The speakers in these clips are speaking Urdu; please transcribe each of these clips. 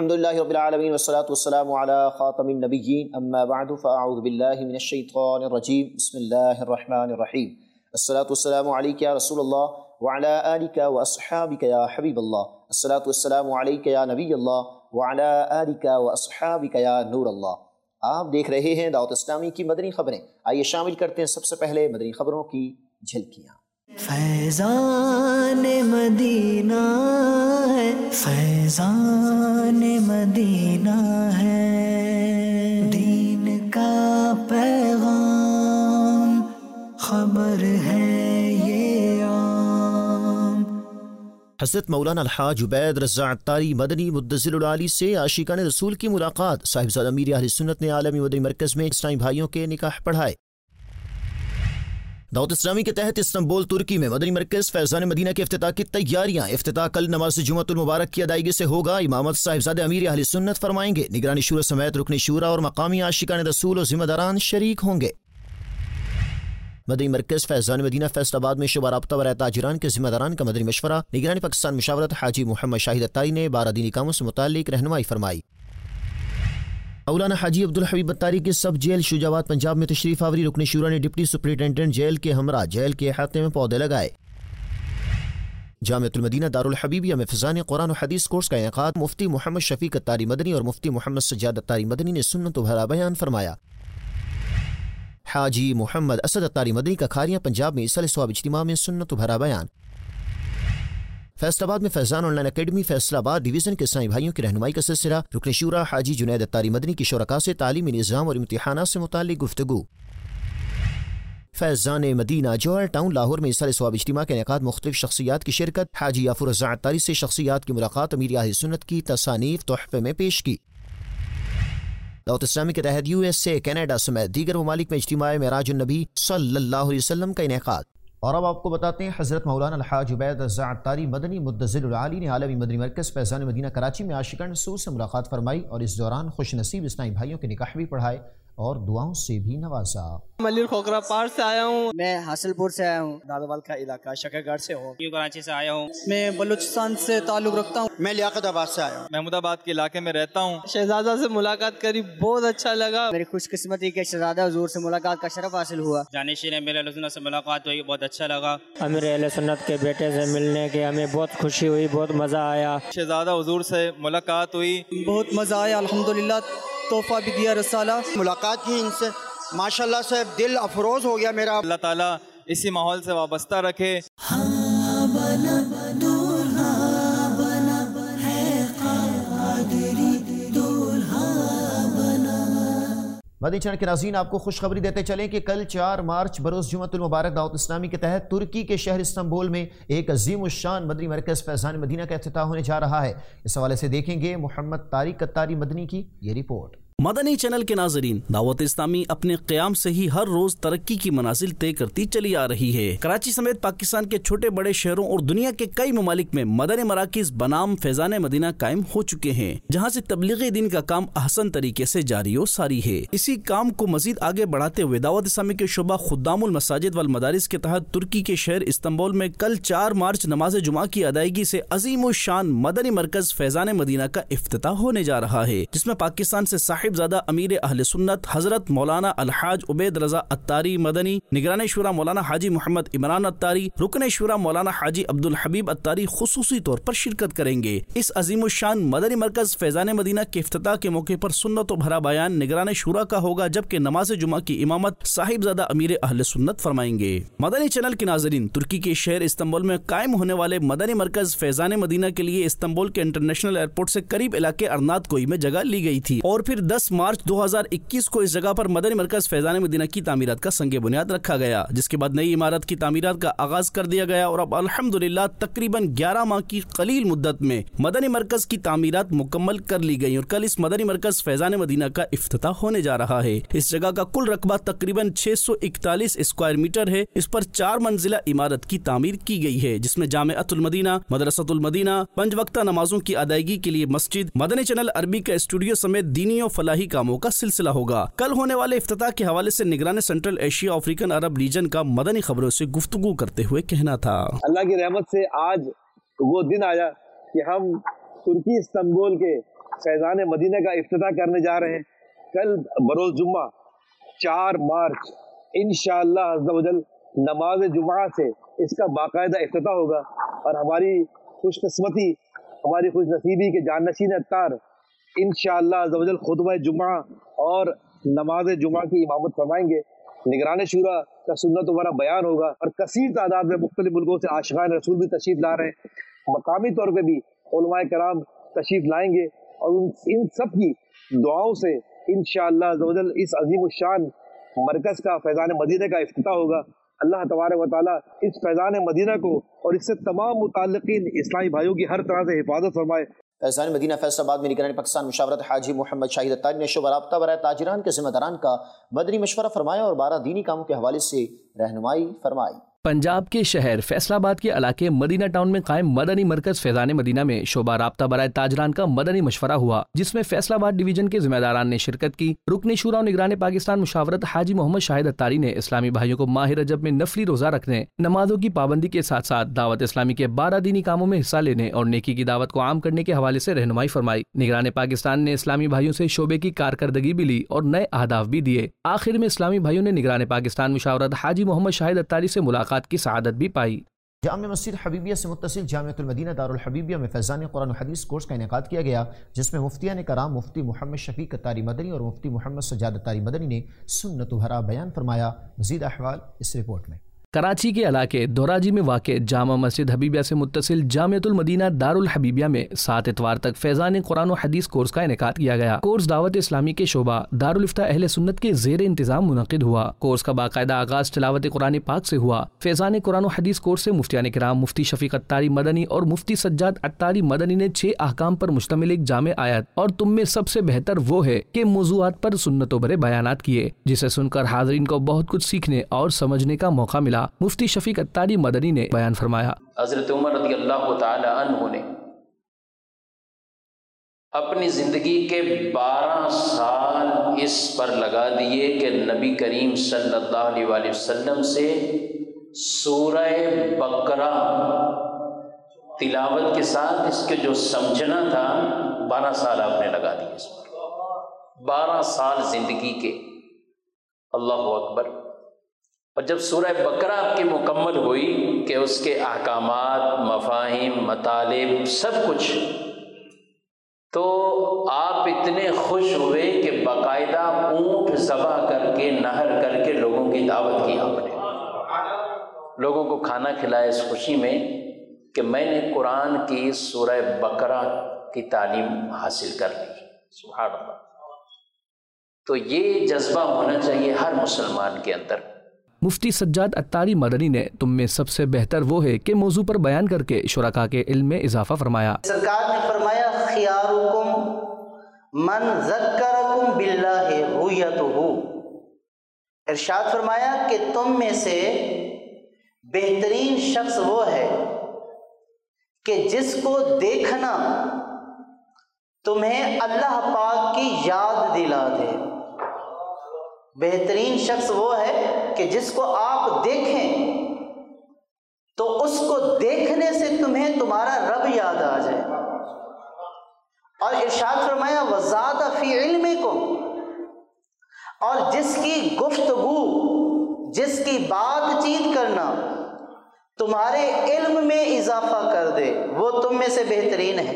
الحمدللہ رب العالمین والصلاة والسلام علی خاتم النبیین اما بعد فاعوذ باللہ من الشیطان الرجیم بسم اللہ الرحمن الرحیم الصلاة والسلام علیک یا رسول اللہ وعلی آلک واصحابک یا حبیب اللہ الصلاة والسلام علیک یا نبی اللہ وعلی آلک واصحابک یا نور اللہ۔ آپ دیکھ رہے ہیں دعوت اسلامی کی مدنی خبریں، آئیے شامل کرتے ہیں سب سے پہلے مدنی خبروں کی جھلکیاں۔ فیضان مدینہ ہے، فیضان مدینہ ہے، دین کا پیغام خبر ہے یہ عام۔ حضرت مولانا الحاج عبید رضا عطاری مدنی مدظل العالی سے عاشقان رسول کی ملاقات۔ صاحبزادہ امیر اہل سنت نے عالمی مدنی مرکز میں اسلامی بھائیوں کے نکاح پڑھائے۔ دعوت اسلامی کے تحت استنبول ترکی میں مدنی مرکز فیضان مدینہ کے افتتاح کی تیاریاں۔ افتتاح کل نماز جمعۃ المبارک کی ادائیگی سے ہوگا۔ امامت صاحبزادہ امیر اہل سنت فرمائیں گے۔ نگرانی شورا سمیت رکن شورا اور مقامی عاشقان رسول و ذمہ داران شریک ہوں گے۔ مدنی مرکز فیضان مدینہ فیصل آباد میں شعبہ رابطہ برائے تاجران کے ذمہ داران کا مدنی مشورہ۔ نگرانی پاکستان مشاورت حاجی محمد شاہد عطاری نے 12 دینی کاموں سے متعلق رہنمائی فرمائی۔ مولانا حاجی عبدالحبیب عطاری کے سب جیل شجاعت پنجاب میں تشریف آوری۔ رکن شورا نے ڈپٹی سپرنٹینڈنٹ جیل کے ہمراہ جیل کے احاطے میں پودے لگائے۔ جامعۃ المدینہ دارالحبیبیہ میں فضان قرآن و حدیث کورس کا انعقاد۔ مفتی محمد شفیق عطاری مدنی اور مفتی محمد سجاد عطاری مدنی نے سنت و بھرا بیان فرمایا۔ حاجی محمد اسد عطاری مدنی کا کھاریاں پنجاب میں ایصال ثواب اجتماع میں سنت و بھرا بیان۔ فیصل آباد میں Faizan online academy Faisalabad division کے اسلامی بھائیوں کی رہنمائی کا سلسلہ۔ رکن شورا حاجی جنید عطاری مدنی کی شرکاء سے تعلیمی نظام اور امتحانات سے متعلق گفتگو۔ فیضان مدینہ جوہر ٹاؤن لاہور میں ایصال ثواب اجتماع کے انعقاد۔ مختلف شخصیات کی شرکت۔ حاجی یافر رضا عطاری سے شخصیات کی ملاقات۔ امیر اہل سنت کی تصانیف تحفے میں پیش کی۔ دعوت اسلامی کے تحت USA کینیڈا سمیت دیگر ممالک میں اجتماع معراج النبی صلی اللہ علیہ وسلم کا انعقاد۔ اور اب آپ کو بتاتے ہیں حضرت مولانا الحاج عبید رضا عطاری مدنی مدظل العالی نے عالمی مدنی مرکز فیضان مدینہ کراچی میں عاشقان رسول سے ملاقات فرمائی اور اس دوران خوش نصیب اسلامی بھائیوں کے نکاح بھی پڑھائے اور دعاؤں سے بھی نوازا۔ ملیر کھوکھرا پار سے آیا ہوں۔ میں حاصل پور سے آیا ہوں۔ دادوال کا علاقہ شکر گڑھ سے ہوں۔ کراچی سے آیا ہوں۔ میں بلوچستان سے تعلق رکھتا ہوں۔ میں لیاقت آباد سے آیا ہوں۔ محمود آباد کے علاقے میں رہتا ہوں۔ شہزادہ سے ملاقات کری بہت اچھا لگا۔ میری خوش قسمتی کہ شہزادہ حضور سے ملاقات کا شرف حاصل ہوا۔ جانشین امیر اہل سنت سے ملاقات ہوئی، بہت اچھا لگا۔ امیر اہل سنت کے بیٹے سے ملنے کے ہمیں بہت خوشی ہوئی، بہت مزہ آیا۔ شہزادہ حضور سے ملاقات ہوئی، بہت مزہ آیا، الحمدللہ تحفہ بھی دیا رسالہ۔ ملاقات کی ان سے ماشاءاللہ سے دل افروز ہو گیا میرا۔ اللہ تعالیٰ اسی ماحول سے وابستہ رکھے۔ مدنی چینل کے ناظرین آپ کو خوشخبری دیتے چلیں کہ کل 4 مارچ بروز جمعۃ المبارک دعوت اسلامی کے تحت ترکی کے شہر استنبول میں ایک عظیم الشان مدنی مرکز فیضان مدینہ کا افتتاح ہونے جا رہا ہے۔ اس حوالے سے دیکھیں گے محمد طارق عطاری مدنی کی یہ رپورٹ۔ مدنی چینل کے ناظرین، دعوت اسلامی اپنے قیام سے ہی ہر روز ترقی کی منازل طے کرتی چلی آ رہی ہے۔ کراچی سمیت پاکستان کے چھوٹے بڑے شہروں اور دنیا کے کئی ممالک میں مدنی مراکز بنام فیضان مدینہ قائم ہو چکے ہیں، جہاں سے تبلیغی دین کا کام احسن طریقے سے جاری و ساری ہے۔ اسی کام کو مزید آگے بڑھاتے ہوئے دعوت اسلامی کے شعبہ خدام المساجد والمدارس کے تحت ترکی کے شہر استنبول میں کل 4 مارچ نماز جمعہ کی ادائیگی سے عظیم الشان مدنی مرکز فیضان مدینہ کا افتتاح ہونے جا رہا ہے، جس میں پاکستان سے صاحبزادہ امیر اہل سنت حضرت مولانا الحاج عبید رضا عطاری مدنی، نگران شورا مولانا حاجی محمد عمران عطاری، رکن شورا مولانا حاجی عبدالحبیب عطاری خصوصی طور پر شرکت کریں گے۔ اس عظیم الشان مدنی مرکز فیضان مدینہ کے افتتاح کے موقع پر سنت و بھرا بیان نگران شورا کا ہوگا، جبکہ نماز جمعہ کی امامت صاحبزادہ امیر اہل سنت فرمائیں گے۔ مدنی چینل کے ناظرین، ترکی کے شہر استنبول میں قائم ہونے والے مدنی مرکز فیضان مدینہ کے لیے استنبول کے انٹرنیشنل ایئرپورٹ سے قریب علاقے ارنات کوئی میں جگہ لی گئی تھی اور پھر 10 مارچ 2021 کو اس جگہ پر مدنی مرکز فیضان مدینہ کی تعمیرات کا سنگ بنیاد رکھا گیا، جس کے بعد نئی عمارت کی تعمیرات کا آغاز کر دیا گیا اور اب الحمدللہ تقریباً 11 ماہ کی قلیل مدت میں مدنی مرکز کی تعمیرات مکمل کر لی گئی اور کل اس مدنی مرکز فیضان مدینہ کا افتتاح ہونے جا رہا ہے۔ اس جگہ کا کل رقبہ تقریباً 641 اسکوائر میٹر ہے۔ اس پر 4 منزلہ عمارت کی تعمیر کی گئی ہے، جس میں جامعۃ المدینہ، مدرسۃ المدینہ، 5 وقتہ نمازوں کی ادائیگی کے لیے مسجد، مدنی چینل عربی کا اسٹوڈیو سمیت دینی و فلاحی کاموں کا سلسلہ ہوگا۔ کل ہونے والے افتتاح کے حوالے سے نگران Central Asia African Arab region کا مدنی خبروں سے گفتگو کرتے ہوئے کہنا تھا، اللہ کی رحمت سے آج وہ دن آیا کہ ہم ترکی استنبول کے फैज़ान मदीना का इफ्तिताह करने जा रहे हैं। कल बरोज़ जुम्मा 4 मार्च इंशाअल्लाह अज़्ज़ा वजल नमाज जुमा से इसका बाकायदा इफ्तिताह होगा और हमारी खुशकिस्मती, हमारी खुश नसीबी के जानशीन अत्तार इंशाअल्लाह अज़्ज़ा वजल खुतबा जुमा और नमाज जुमा की इमामत फरमाएंगे। निगरान शूरा का सुन्नत वाला बयान होगा और कसीर तादाद में मुख्तलिफ मुल्कों से आशिकान रसूल भी तशरीफ ला रहे हैं। मकामी तौर पे भी उलमाए कराम तशरीफ लाएंगे और इन सब की दुआओं से इंशाअल्लाह अज़्ज़ा वजल इस अजीम शान मरकज़ का फैज़ान मदीना का इफ्तिताह होगा। अल्लाह तबारक व तआला इस फैज़ान मदीना को और इससे तमाम मुताल्लिक़ीन इस्लामी भाइयों की हर तरह से हिफाजत फरमाए। फैज़ान मदीना फैसलाबाद में निगरानी पाकिस्तान मुशावरत हाजी मोहम्मद शाहिद अत्तारी ने शुबा राब्ता बराए ताजिरान के ज़िम्मेदारान का मदनी मशवरा फरमाया और 12 दीनी कामों के हवाले से रहनुमाई फरमाई। पंजाब के शहर फैसलाबाद के इलाके मदीना टाउन में कायम मदनी मरकज फैज़ान मदीना में शोबा राब्ता बराए ताजरान का मदनी मशवरा हुआ, जिसमें फैसलाबाद डिवीजन के जिम्मेदारान ने शिरकत की। रुकन शूरा और निगरान पाकिस्तान मुशावरत हाजी मोहम्मद शाहिद अत्तारी ने इस्लामी भाइयों को माह रजब में नफली रोजा रखने, नमाजों की पाबंदी के साथ साथ दावत इस्लामी के 12 दीनी कामों में हिस्सा लेने और नेकी की दावत को आम करने के हवाले से रहनुमाई फरमाई। निगरान पाकिस्तान ने इस्लामी भाइयों से शोबे की कारकर्दगी भी ली और नए अहदाफ भी दिए। आखिर में इस्लामी भाइयों ने निगरान पाकिस्तान मुशावरत हाजी मोहम्मद शाहिद अत्तारी से मुलाकात की सआदत भी पाई। जामिया मस्जिद हबीबिया से मुत्तसिल जामियातुल मदीना दारुल हबीबिया में फैज़ान कुरान और हदीस कोर्स का इनेकाद किया गया, जिसमें मुफ्तियान कराम मुफ्ती मोहम्मद शफीक अत्तारी मदनी और मुफ्ती मोहम्मद सज्जाद अत्तारी मदनी ने सुन्नत भरा बयान फरमाया। मज़ीद अहवाल इस रिपोर्ट में। कराची के इलाके दोराजी में वाक़े जामा मस्जिद हबीबिया से मुत्तसिल जामियातुल मदीना दारुल हबीबिया में 7 इतवार तक फैज़ान कुरान और हदीस कोर्स का इनेकाद किया गया। कोर्स दावत इस्लामी के शोबा दारुल इफ्ता अहले सुन्नत के ज़ेर इंतज़ाम मुनक़िद हुआ। कोर्स का बाकायदा आगाज़ तिलावत कुरान पाक से हुआ। फैज़ान कुरान और हदीस कोर्स से मुफ्तियान किराम मुफ्ती शफीक अत्तारी मदनी और मुफ्ती सज्जाद अत्तारी मदनी ने 6 अहकाम पर मुश्तमिल एक जामे आयत और तुम में सबसे बेहतर वो है के मौज़ूआत पर सुन्नतों भरे बयानात किए, जिसे सुनकर हाज़रीन को बहुत कुछ सीखने और समझने का मौका मिला। मुफ्ती शफीक अत्तारी मदनी ने बयान फरमाया, हज़रत उमर रज़ियल्लाहु ताला अन्हु ने अपनी जिंदगी के 12 साल इस पर लगा दिए कि नबी करीम सल्लल्लाहु अलैहि वसल्लम से सूरह बकरा तिलावत के साथ इसके जो समझना था 12 साल आपने लगा दिए इस पर। 12 साल जिंदगी के, अल्लाहु अकबर। और जब सूरह बकरा आपकी मुकम्मल हुई कि उसके अहकामात, मफाहिम, मतालिब सब कुछ, तो आप इतने खुश हुए कि बाकायदा ऊँट ज़बह करके नहर करके लोगों की दावत की आपने, लोगों को खाना खिलाया इस खुशी में कि मैंने कुरान की सूरह बकरा की तालीम हासिल कर ली। सुभान अल्लाह। तो ये जज्बा होना चाहिए हर मुसलमान के अंदर। मुफ्ती सज्जाद अत्तारी मदनी ने तुम में सबसे बेहतर वो है के मौजू पर बयान करके शुरका के इल्म में इजाफा फरमाया। सरकार ने फरमाया खियारुकुम मन ज़क्करकुम बिल्लाहि रुयतुहु, इरशाद फरमाया कि तुम में से बेहतरीन शख्स वो है कि जिसको देखना तुम्हें अल्लाह पाक की याद दिला दे। बेहतरीन शख्स वो है कि जिसको आप देखें तो उसको देखने से तुम्हें तुम्हारा रब याद आ जाए। और इरशाद फरमाया वज़ादा फी इल्मिकुम, और जिसकी गुफ्तगू, जिसकी बातचीत करना तुम्हारे इल्म में इजाफा कर दे, वो तुम में से बेहतरीन है।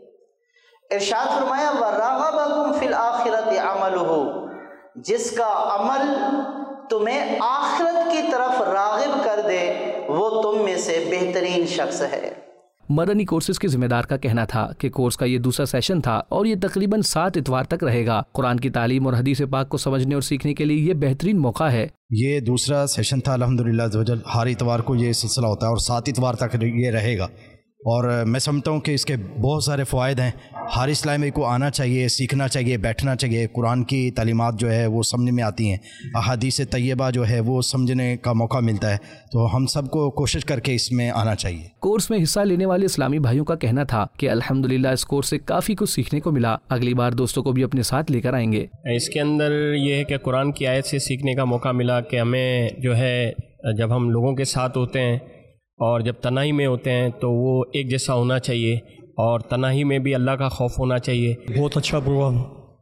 इरशाद फरमाया वराग़बकुम फिल आखिरति अमलुहु, जिसका अमल तुम्हें आखिरत की तरफ राग़िब कर दे, वो तुम में से बेहतरीन शख्स है। मदनी कोर्सेज के जिम्मेदार का कहना था कि कोर्स का ये दूसरा सेशन था और ये तकरीबन 7 इतवार तक रहेगा। कुरान की तालीम और हदीस पाक को समझने और सीखने के लिए ये बेहतरीन मौका है। ये दूसरा सेशन था अल्हम्दुलिल्लाह अज़्ज़वजल। हर इतवार को ये सिलसिला होता है और 7 इतवार तक ये रहेगा और मैं समझता हूँ कि इसके बहुत सारे फ़वाइद हैं। हर इस्लामी को आना चाहिए, सीखना चाहिए, बैठना चाहिए। कुरान की तालीमात जो है वो समझ में आती हैं, अहादीस तैयबा जो है वो समझने का मौका मिलता है, तो हम सबको कोशिश करके इसमें आना चाहिए। कोर्स में हिस्सा लेने वाले इस्लामी भाइयों का कहना था कि अल्हम्दुलिल्लाह इस कोर्स से काफ़ी कुछ सीखने को मिला। अगली बार दोस्तों को भी अपने साथ लेकर आएंगे। इसके अंदर ये है कि कुरान की आयत से सीखने का मौका मिला कि हमें जो है जब हम लोगों के साथ होते हैं और जब तनाई में होते हैं तो वो एक जैसा होना चाहिए। اور تنہائی میں بھی اللہ کا خوف ہونا چاہیے. بہت اچھا پروگرام،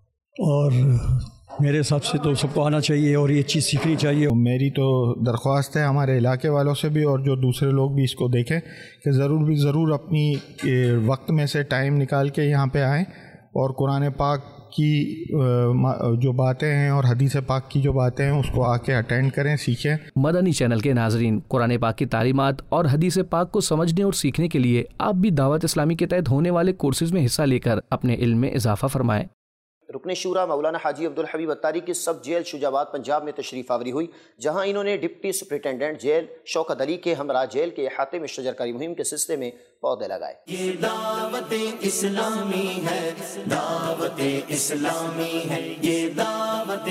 اور میرے حساب سے تو سب کو آنا چاہیے اور یہ چیز سیکھنی چاہیے. میری تو درخواست ہے ہمارے علاقے والوں سے بھی اور جو دوسرے لوگ بھی اس کو دیکھیں کہ ضرور اپنی وقت میں سے ٹائم نکال کے یہاں پہ آئیں اور قرآن پاک کی جو باتیں ہیں اور حدیث پاک کی جو باتیں ہیں اس کو آ کے اٹینڈ کریں، سیکھیں. مدنی چینل کے ناظرین، قرآن پاک کی تعلیمات اور حدیث پاک کو سمجھنے اور سیکھنے کے لیے آپ بھی دعوت اسلامی کے تحت ہونے والے کورسز میں حصہ لے کر اپنے علم میں اضافہ فرمائیں. رکن شورا مولانا حاجی عبدالحبیب اتاری کی سب جیل شجاعت پنجاب میں تشریف آوری ہوئی، جہاں انہوں نے deputy superintendent jail Shaukat Ali کے ہمراہ جیل کے احاطے میں شجرکاری مہم کے سلسلے میں پودے لگائے. یہ دعوت اسلامی ہے، دعوت اسلامی ہے، یہ دعوت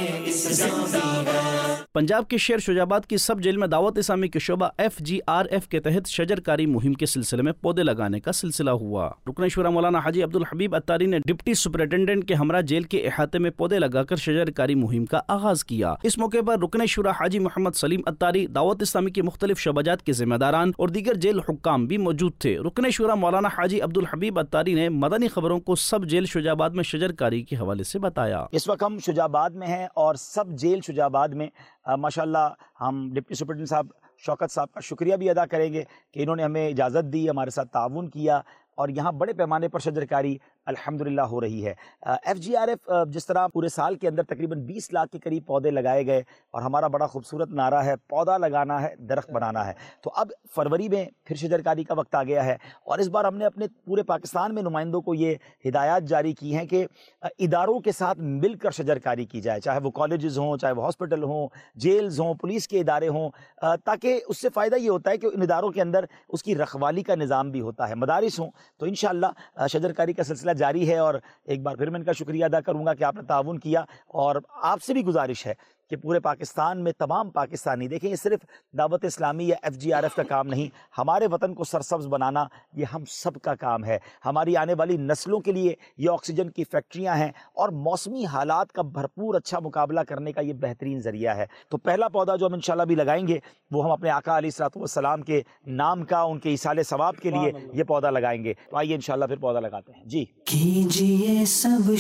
اسلامی ہے. پنجاب کے شہر شجاعت کی سب جیل میں دعوت اسلامی کے شعبہ FGRF کے تحت شجرکاری مہم کے سلسلے میں پودے لگانے کا سلسلہ ہوا. رکن شورا مولانا حاجی عبدالحبیب اتاری نے ڈپٹی سپرنٹینڈنٹ کے ہمراہ جیل کے احاطے میں پودے لگا کر شجرکاری مہم کا آغاز کیا. اس موقع پر رکن شورا حاجی محمد سلیم اتاری، دعوت اسلامی کے مختلف شعبات کے ذمہ داران اور دیگر جیل حکام بھی موجود تھے. رکن شورا مولانا حاجی عبدالحبیب اتاری نے مدنی خبروں کو سب جیل شجاعت میں شجرکاری کے حوالے سے بتایا. اس وقت ہم شجاعت میں ہیں اور سب جیل شجاعت میں ماشاءاللہ ہم ڈپٹی سپرنٹینڈنٹ صاحب شوکت صاحب کا شکریہ بھی ادا کریں گے کہ انہوں نے ہمیں اجازت دی، ہمارے ساتھ تعاون کیا اور یہاں بڑے پیمانے پر شجرکاری الحمدللہ ہو رہی ہے. FGRF جس طرح پورے سال کے اندر تقریباً 20 لاکھ کے قریب پودے لگائے گئے اور ہمارا بڑا خوبصورت نعرہ ہے پودا لگانا ہے، درخت بنانا ہے. تو اب فروری میں پھر شجرکاری کا وقت آ گیا ہے اور اس بار ہم نے اپنے پورے پاکستان میں نمائندوں کو یہ ہدایات جاری کی ہیں کہ اداروں کے ساتھ مل کر شجرکاری کی جائے، چاہے وہ کالجز ہوں، چاہے وہ ہاسپٹل ہوں، جیلز ہوں، پولیس کے ادارے ہوں، تاکہ اس سے فائدہ یہ ہوتا ہے کہ ان اداروں کے اندر اس کی رکھوالی کا نظام بھی ہوتا ہے. مدارس ہوں تو انشاءاللہ شجرکاری کا سلسلہ جاری ہے اور ایک بار پھر میں ان کا شکریہ ادا کروں گا کہ آپ نے تعاون کیا. اور آپ سے بھی گزارش ہے کہ پورے پاکستان میں تمام پاکستانی دیکھیں، یہ صرف دعوت اسلامی یا FGRF کا کام نہیں، ہمارے وطن کو سرسبز بنانا یہ ہم سب کا کام ہے. ہماری آنے والی نسلوں کے لیے یہ آکسیجن کی فیکٹریاں ہیں اور موسمی حالات کا بھرپور اچھا مقابلہ کرنے کا یہ بہترین ذریعہ ہے. تو پہلا پودا جو ہم انشاءاللہ بھی لگائیں گے وہ ہم اپنے آقا علیہ الصلوۃ والسلام کے نام کا، ان کے ایصال ثواب کے لیے یہ پودا لگائیں گے. تو آئیے انشاءاللہ پھر پودا لگاتے ہیں. جی کیجئے سب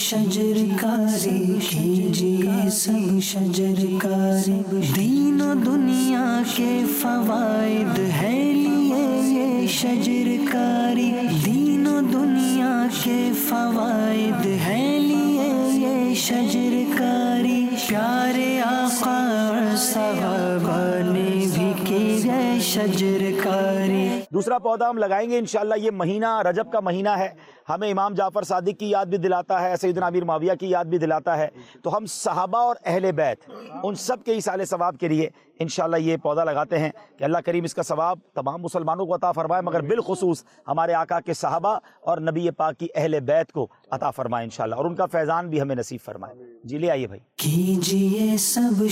شجرکاری، کیجئے سب شجرکاری، دین و دنیا کے فوائد ہے لیے یہ شجرکاری، دین و دنیا کے فوائد ہے لیے یہ شجرکاری، پیارے آقا اور صحابہ نے بھی کی ہے شجرکاری. دوسرا پودا ہم لگائیں گے انشاءاللہ. یہ مہینہ رجب کا مہینہ ہے، ہمیں امام جعفر صادق کی یاد بھی دلاتا ہے، سیدنا امیر معاویہ کی یاد بھی دلاتا ہے. تو ہم صحابہ اور اہل بیت ان سب کے ایصال ثواب کے لیے انشاءاللہ یہ پودا لگاتے ہیں کہ اللہ کریم اس کا ثواب تمام مسلمانوں کو عطا فرمائے، مگر بالخصوص ہمارے آقا کے صحابہ اور نبی پاک کی اہل بیت کو عطا فرمائے انشاءاللہ، اور ان کا فیضان بھی ہمیں نصیب فرمائے. جی لے آئیے بھائی. کیجئے سب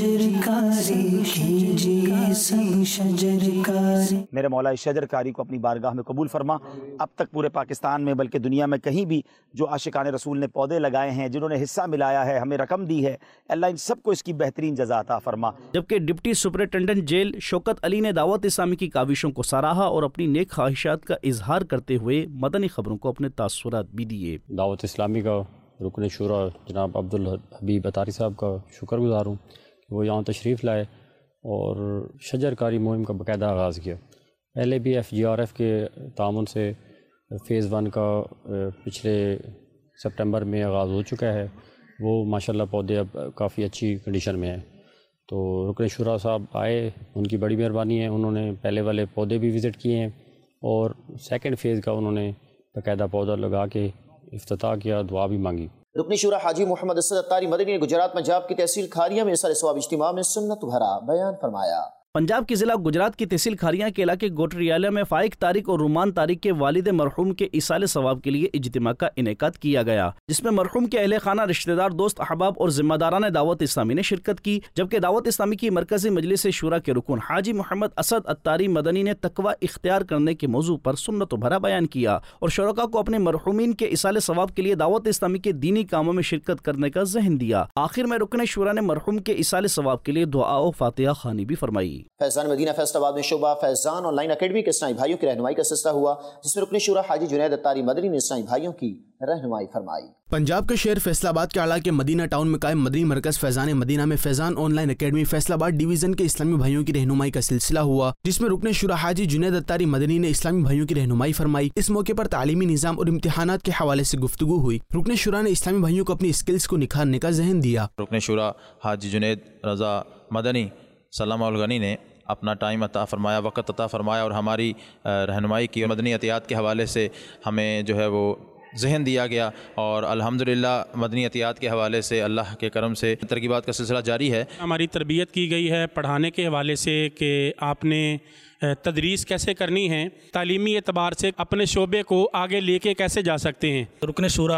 شجرکاری، کیجئے سب شجرکاری. میرے مولا اس شجرکاری کو اپنی بارگاہ میں قبول فرما. اب تک پورے پاکستان میں بلکہ دنیا میں کہیں بھی جو عاشقان رسول نے پودے لگائے ہیں، جنہوں نے حصہ ملایا ہے، ہمیں رقم دی ہے، اللہ ان سب کو اس کی بہترین جزا عطا فرما. جبکہ deputy superintendent jail Shaukat Ali نے دعوت اسلامی کی کاوشوں کو سراہا اور اپنی نیک خواہشات کا اظہار کرتے ہوئے مدنی خبروں کو اپنے تاثرات بھی دیے. دعوت اسلامی کا رکن شورا جناب عبدالحبیب اتاری صاحب کا شکر گزار ہوں کہ وہ یہاں تشریف لائے اور شجرکاری مہم کا باقاعدہ آغاز کیا. پہلے بھی FGRF کے تعاون سے فیز 1 کا پچھلے سپٹمبر میں آغاز ہو چکا ہے. وہ ماشاءاللہ پودے اب کافی اچھی کنڈیشن میں ہیں. تو رکن شورا صاحب آئے، ان کی بڑی مہربانی ہے، انہوں نے پہلے والے پودے بھی وزٹ کیے ہیں اور سیکنڈ فیز کا انہوں نے باقاعدہ پودا لگا کے افتتاح کیا، دعا بھی مانگی. رکن شورا حاجی محمد اسد اتاری مدنی نے گجرات پنجاب کی تحصیل کھاریاں میں ایصال ثواب اجتماع میں سنت بھرا بیان فرمایا. پنجاب کے ضلع گجرات کی تحصیل کھاریاں کے علاقے گوٹریالہ میں فائق طارق اور رومان طارق کے والد مرحوم کے ایصال ثواب کے لیے اجتماع کا انعقاد کیا گیا، جس میں مرحوم کے اہل خانہ، رشتہ دار، دوست احباب اور ذمہ داران دعوت اسلامی نے شرکت کی. جبکہ دعوت اسلامی کی مرکزی مجلس شورا کے رکن حاجی محمد اسد اتاری مدنی نے تقوی اختیار کرنے کے موضوع پر سنت و بھرا بیان کیا اور شرکاء کو اپنے مرحومین کے ایصال ثواب کے لیے دعوت اسلامی کے دینی کاموں میں شرکت کرنے کا ذہن دیا. آخر میں رکن شورا نے مرحوم کے ایصال ثواب کے لیے دعا و فاتحہ خوانی بھی فرمائی. फैज़ान मदीना फैसलाबाद में शोबा फैज़ान ऑनलाइन अकेडमी के इस्लामी भाइयों की रहनुमाई का सिलसिला हुआ, जिसमें रुकन शुरा हाजी जुनैद अत्तारी मदनी ने इस्लामी भाइयों की रहनुमाई फरमाई। पंजाब के शहर फैसलाबाद के अला के मदीना टाउन में कायम मदनी मरकज फैज़ान मदीना में Faizan online academy Faisalabad division के इस्लामी भाइयों की रहनुमाई का सिलसिला हुआ, जिसमें रुकन शुरा हाजी जुनैद अत्तारी मदनी ने इस्लामी भाइयों की रहनुमाई फरमाई। इस मौके पर तालीमी निज़ाम और इम्तिहानात के हवाले से गुफ्तगू हुई। रुकन शुरा ने इस्लामी भाइयों को अपनी स्किल्स को निखारने का ज़हन दिया। रुकन शुरा हाजी जुनैद रज़ा मदनी सलामुल गनी ने अपना टाइम अता फरमाया, वक़्त अता फरमाया और हमारी रहनुमाई की। मदनी अतियात के हवाले से हमें जो है वो जहन दिया गया और अल्हम्दुलिल्लाह मदनी अतियात के हवाले से अल्लाह के करम से तरकीबात का सिलसिला जारी है। हमारी तरबियत की गई है पढ़ाने के हवाले से कि आपने तदरीस कैसे करनी है, तालीमी एतबार से अपने शोबे को आगे लेके कैसे जा सकते हैं। रुकन शुरा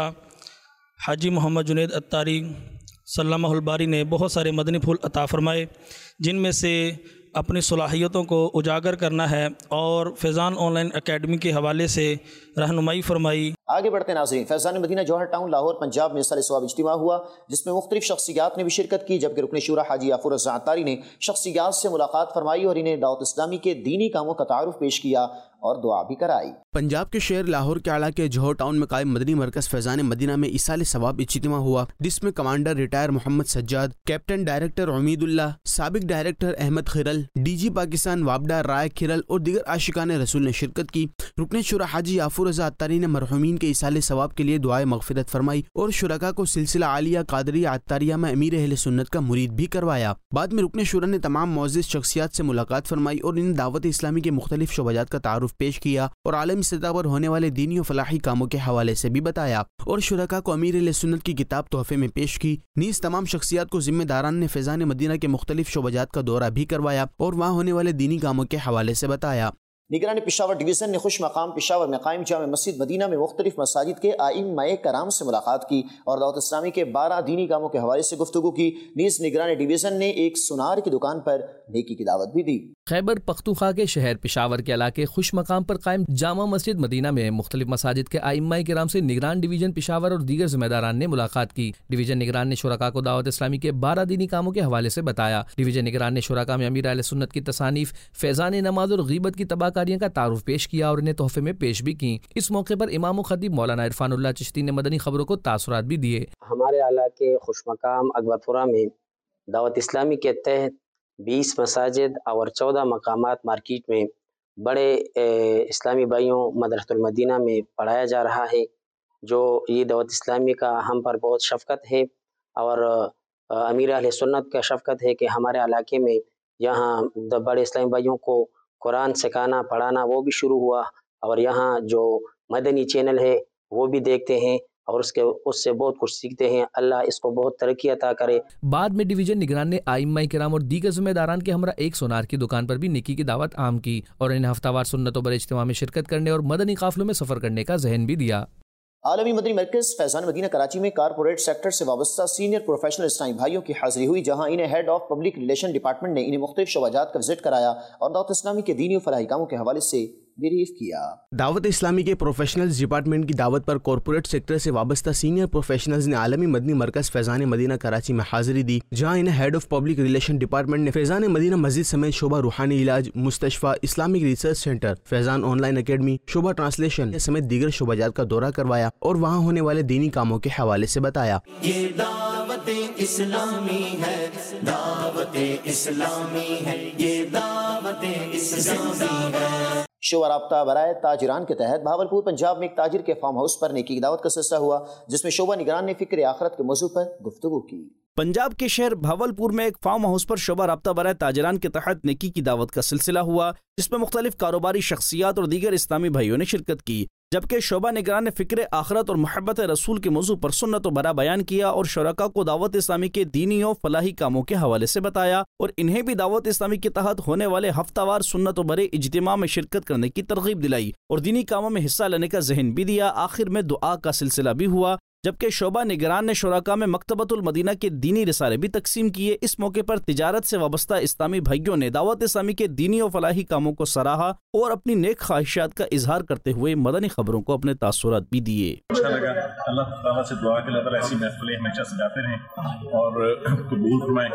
हाजी मोहम्मद जुनैद अत्तारी सल्लल्लाहुल बारी ने बहुत सारे मदनी फूल अता फरमाए, जिनमें से अपनी सलाहियतों को उजागर करना है और फैज़ान ऑनलाइन एकेडमी के हवाले से रहनुमाई फरमाई। आगे बढ़ते नाज़रीन, फैज़ान मदीना जौहर टाउन लाहौर पंजाब में साल सवाब इज्तिमा हुआ, जिसमें मुख्तलिफ शख्सियात ने भी शिरकत की, जबकि रुकन शुरा हाजी याफूर रज़ा अत्तारी ने शख्सियात से मुलाकात फरमाई और इन्हें दावत इस्लामी के दीनी कामों का तारुफ पेश किया और दुआ भी कराई। पंजाब के शहर लाहौर के अला के जौहर टाउन में कायम मदनी मरकज फैज़ान मदीना में इसाल सवाब इज्तिमा हुआ, जिसमें commander retire Mohammad Sajjad, captain director Umeedullah, साबिक डायरेक्टर अहमद खिरल, डीजी पाकिस्तान वाबडा राय खिरल और दीगर आशिकान रसूल ने शिरकत की। रुकन शुरा हाजी याफूर रज़ा अत्तारी ने मरहूमीन के इसाले सवाब के लिए दुआए मग़फ़िरत फरमाई और शुरका को सिलसिला आलिया कादरिया अत्तारिया में अमीर अहले सुन्नत का मुरीद भी करवाया। बाद में रुकन शुरा ने तमाम मुअज़्ज़िज़ शख्सियात से मुलाकात फरमाई और इन्हें दावत इस्लामी के मुख्तलिफ शोबाजात का तारुफ पेश किया और आलमी सतह पर होने वाले दीनी और फलाही कामों के हवाले से भी बताया और शुरका को अमीर अहले सुन्नत की किताब तोहफे में पेश की। नीज़ तमाम शख्सियात को जिम्मेदारान ने फैज़ान मदीना के मुख्तलिफ शोबाजात का दौरा भी करवाया और वहाँ होने वाले दीनी कामों के हवाले से बताया। निगरानी पेशावर डिवीज़न ने खुश मकाम पेशावर में कायम जामे मस्जिद मदीना में मुख्तलिफ मसाजिद के आइम्माए कराम से मुलाकात की और दावत इस्लामी के 12 दीनी कामों के हवाले से गुफ्तगू की। नीज़ निगरानी डिवीज़न ने एक सुनार की दुकान पर नेकी की दावत भी दी। खैबर पख्तूनख्वा के शहर पेशावर के इलाके खुश मकाम पर कायम जामा मस्जिद मदीना में मुख्तलिफ मसाजिद के आइम्माए किराम से निगरान डिवीज़न पेशावर और दीगर जिम्मेदारान ने मुलाकात की। डिवीज़न निगरान ने शुरका को दावत इस्लामी के 12 दीनी कामों के हवाले से बताया। डिवीज़न निगरान ने शुरका में अमीर अहले सुन्नत की तसानीफ फैज़ान नमाज और गीबत की तबाहकारियों का तारुफ पेश किया और इन्हें तोहफे में पेश भी की। इस मौके पर इमाम खतीब मौलाना इरफानुल्लाह चिश्ती ने मदनी खबरों को तासुरात भी दिए। हमारे आला के खुश मकाम अकबरपुरा में दावत इस्लामी के तहत 20 मसाजिद और 14 मकामात मार्केट में बड़े इस्लामी भाइयों मदरसतुल मदीना में पढ़ाया जा रहा है, जो ये दावत इस्लामी का हम पर बहुत शफ़क़त है और अमीर अहले सुन्नत का शफ़क़त है कि हमारे इलाके में यहाँ बड़े इस्लामी भाइयों को कुरान सिखाना पढ़ाना वो भी शुरू हुआ और यहाँ जो मदनी चैनल है वो भी देखते हैं और उससे बहुत कुछ सीखते हैं। अल्लाह इसको बहुत तरक्की अता करे। बाद में डिवीज़न निगरान ने आइम्माए किराम और दीगर जिम्मेदारान के हमरा एक सोनार की दुकान पर भी नेकी की दावत आम की और इन्हें हफ्तावार सुन्नतों पर इज्तिमा में शिरकत करने और मदनी काफिलों में सफर करने का ज़हन भी दिया। आलमी मदनी मरकज़ फैज़ान मदीना कराची में कारपोरेट सेक्टर से वाबस्ता सीनियर प्रोफेशनल इस्लामी भाइयों की हाजिरी हुई, जहां इन्हें head of public relation department ने इन्हें मुख्तलिफ शोबाजात का विजिट कराया और दावत इस्लामी के दीनी और फलाही कामों के हवाले से ब्रीफ किया। दावत इस्लामी के प्रोफेशनल्स डिपार्टमेंट की दावत पर कॉरपोरेट सेक्टर से वाबस्ता सीनियर प्रोफेशनल्स ने आलमी मदनी मरकज़ फैज़ान मदीना कराची में हाजिरी दी, जहां इन्हें head of public relation department ने फैज़ान मदीना मस्जिद समेत शोबा रूहानी इलाज, मुस्तशफा, Islamic research centre, Faizan online academy, शोबा ट्रांसलेशन समेत दीगर शोबाजात का दौरा करवाया और वहाँ होने वाले दीनी कामों के हवाले से बताया। ये दावत इस्लामी है, दावत इस्लामी है, ये दावत इस्लामी है। शोबा राब्ता बराए ताजिरान के तहत भावलपुर पंजाब में एक ताजिर के फार्म हाउस पर नेकी की दावत का सिलसिला हुआ, जिसमें शोबा निगरान ने फिक्र आखिरत के मौजू पर गुफ्तगू की। पंजाब के शहर भावलपुर में एक फार्म हाउस पर शोबा राब्ता बराए ताजिरान के तहत नेकी की दावत का सिलसिला हुआ, जिसमें मुख्तलिफ कारोबारी शख्सियात और दीगर इस्लामी भाइयों ने शिरकत की। जबकि शोबा निगरान ने फिक्र आखिरत और मोहब्बत रसूल के मौजू पर सुन्नत और बरा बयान किया और शरका को दावत इस्लामी के दीनी और फलाही कामों के हवाले से बताया और इन्हें भी दावत इस्लामी के तहत होने वाले हफ्तावार सुन्नत और बरे इज्तिमा में शिरकत करने की तरगीब दिलाई और दीनी कामों में हिस्सा लेने का ज़हन भी दिया। आखिर में दुआ का सिलसिला भी हुआ, जबकि शोबा निगरान ने शुरका में मकतबतुल मदीना के दीनी रिसाले भी तकसीम किए। इस मौके पर तिजारत से वाबस्ता इस्लामी भाइयों ने दावत इस्लामी के दीनी और फलाही कामों को सराहा और अपनी नेक ख्वाहिशात का इजहार करते हुए मदनी खबरों को अपने तासुरात भी दिए। अच्छा लगा, अल्लाह ताला से दुआ के लिए ऐसी महफिलें हमेशा सजाते रहें और कबूल फरमाएं।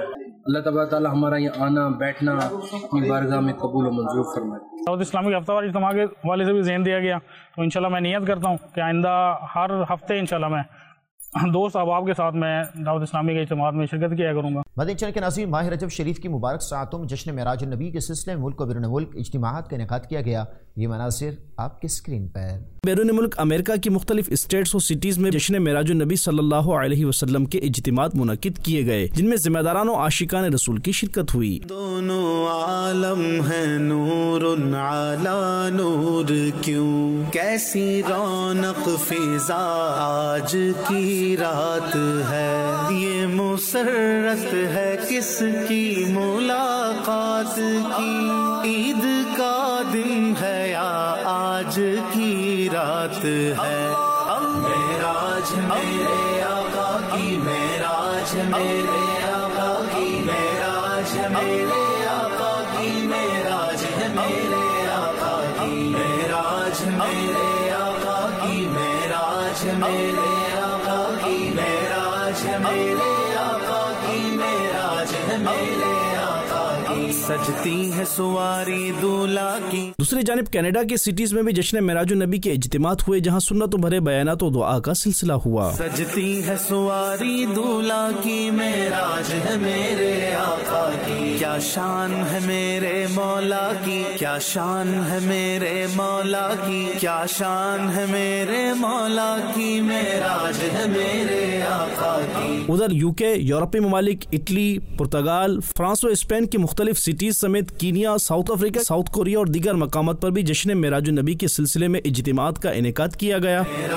اللہ تبارک تعالیٰ ہمارا یہ آنا بیٹھنا اپنی بارگاہ میں قبول و منظور فرمائے۔ دعوت اسلامی کے ہفتہ وار اجتماع کے حوالے سے بھی ذہن دیا گیا، تو انشاءاللہ میں نیت کرتا ہوں کہ آئندہ ہر ہفتے انشاءاللہ میں دوست احباب کے ساتھ میں دعوت اسلامی کے اجتماعات میں شرکت کیا کروں گا۔ مدنی چینل کے ناظرین، ماہ رجب شریف کی مبارک ساعتوں میں جشن معراج النبی کے سلسلے میں ملک و بیرون ملک اجتماعات کا انعقاد کیا گیا۔ یہ مناظر آپ کے اسکرین پر۔ بیرون ملک امریکہ کی مختلف اسٹیٹس اور سٹیز میں جشن معراج النبی صلی اللہ علیہ وسلم کے اجتماعات منعقد کیے گئے، جن میں ذمہ داران و عاشقان رسول کی شرکت ہوئی۔ دونوں عالم ہے نور علی نور، کیوں کیسی رونق فضا آج کی رات ہے، یہ مسرت ہے کس کی ملاقات کی، عید کا دن ہے یا آج کی رات ہے، معراج میرے آقا کی، معراج میرے آقا کی، معراج میرے آقا کی، معراج میرے آقا کی، معراج میرے آقا کی، معراج میرے آقا کی، معراج میرے آقا کی، معراج میرے آقا کی، سجتی ہے سواری دولہا کی۔ دوسری جانب کینیڈا کے سٹیز میں بھی جشن معراج النبی کے اجتماعات ہوئے، جہاں سنتوں بھرے بیانات و دعا کا سلسلہ ہوا۔ سجتی ہے سواری دولہا کی، معراج ہے میرے آقا کی، کیا شان ہے میرے مولا کی، کیا شان ہے میرے مولا کی، کیا شان ہے میرے مولا کی، معراج ہے میرے آقا کی۔ ادھر UK، یورپی ممالک، اٹلی، پرتگال، فرانس و اسپین کی مختلف سٹیز سمیت Kenya, south Africa, south Korea اور دیگر مقامات پر بھی جشن معراج النبی کے سلسلے میں اجتماعات کا انعقاد کیا گیا۔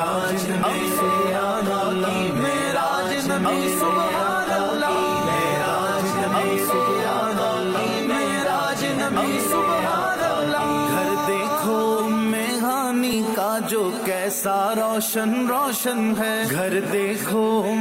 گھر دیکھو میہانی کا جو کیسا روشن روشن ہے، گھر دیکھو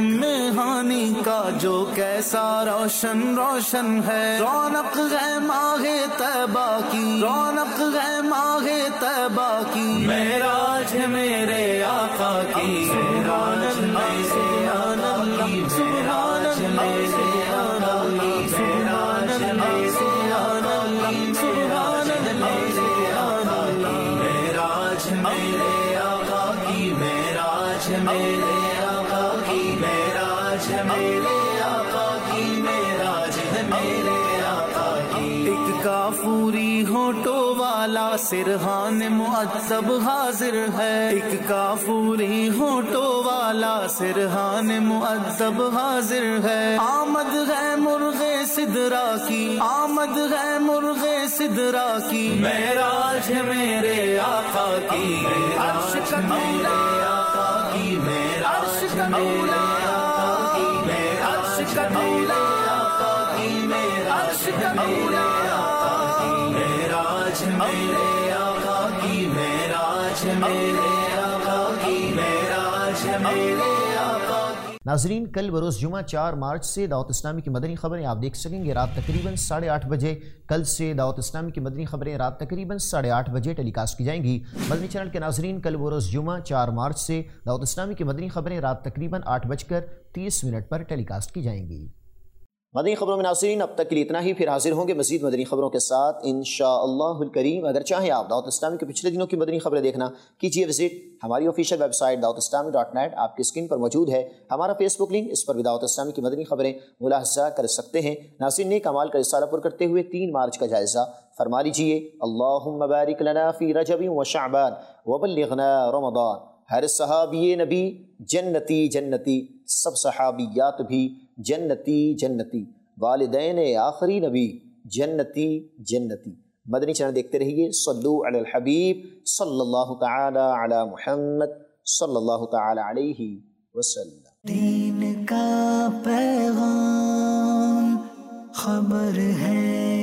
میہانی کا جو کیسا روشن روشن ہے، رونق ہے ماہ طیبہ کی، رونق ہے ماہ طیبہ کی، معراج ہے میرے آقا کی، معراج سبحان اللہ، سبحان اللہ، سبحان اللہ، سبحان اللہ، سبحان اللہ، سبحان اللہ، سبحان اللہ، معراج میرے آقا کی، معراج میرے آقا کی، معراج میرے آقا کی، معراج میرے آقا کی۔ ایک کافوری ہونٹوں والا سرحان معذب حاضر ہے، ایک کافوری ہونٹوں والا سرحان معذب حاضر ہے، آمد ہے مرغ سدرا کی، آمد ہے مرغ سدرا کی، معراج ہے میرے آقا کی، عرش کا میرے آقا کی، معراج ہے میرے آقا کی، عرش کا میرے آقا کی، معراج ہے میرے آقا کی، معراج میرے آقا کی، معراج میرے آقا کی، معراج میرے آقا کی۔ ناظرین، کل بروز جمعہ 4 مارچ سے دعوت اسلامی کی مدنی خبریں آپ دیکھ سکیں گے رات تقریباً 8:30 بجے۔ کل سے دعوت اسلامی کی مدنی خبریں رات تقریباً 8:30 بجے ٹیلی کاسٹ کی جائیں گی۔ مدنی چینل کے ناظرین، کل بروز جمعہ 4 مارچ سے دعوت اسلامی کی مدنی خبریں رات تقریباً 8:30 پر ٹیلی کاسٹ کی جائیں گی۔ مدنی خبروں میں ناظرین اب تک کے لیے اتنا ہی، پھر حاضر ہوں گے مزید مدنی خبروں کے ساتھ انشاءاللہ الکریم۔ اگر چاہیں آپ دعوت اسلامی کے پچھلے دنوں کی مدنی خبریں دیکھنا، کیجیے وزٹ ہماری آفیشیل ویب سائٹ dawatIslami.net، آپ کی اسکرین پر موجود ہے ہمارا فیس بک لنک، اس پر بھی دعوت اسلامی کی مدنی خبریں ملاحظہ کر سکتے ہیں۔ ناظرین، نیک اعمال کا رسالہ پر کرتے ہوئے 3 مارچ کا جائزہ فرما لیجیے، اللہم بارک لنا فی رجب و شعبان وبلغنا رمضان۔ ہر صحابی نبی جنتی جنتی، سب صحابیات بھی جنتی جنتی، والدین آخری نبی جنتی جنتی۔ مدنی چینل دیکھتے رہیے، صلو علی الحبیب صلی اللہ تعالی علی محمد صلی اللہ تعالی علیہ وسلم۔ دین کا پیغام خبر ہے